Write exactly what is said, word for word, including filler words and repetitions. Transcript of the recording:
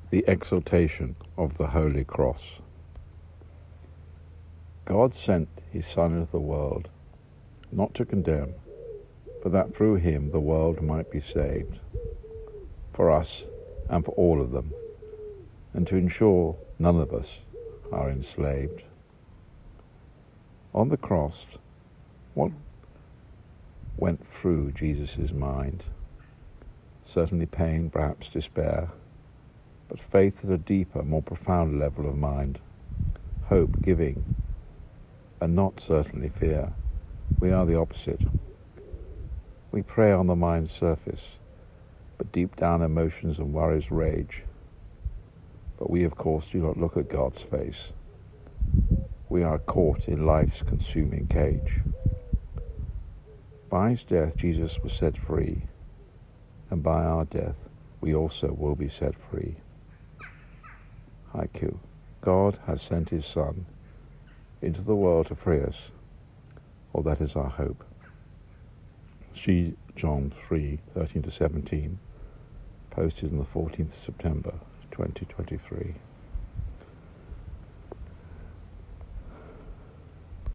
The exaltation of the Holy Cross. God sent his Son into the world, not to condemn, but that through him the world might be saved, for us and for all of them, and to ensure none of us are enslaved. On the cross, what went through Jesus' mind? Certainly pain, perhaps despair, but faith at a deeper, more profound level of mind, hope giving, and not certainly fear. We are the opposite. We prey on the mind's surface, but deep down emotions and worries rage. But we, of course, do not look at God's face. We are caught in life's consuming cage. By his death, Jesus was set free, and by our death, we also will be set free. Haiku. God has sent his Son into the world to free us, or that is our hope. See John three, thirteen to seventeen, posted on the fourteenth of September, twenty twenty-three.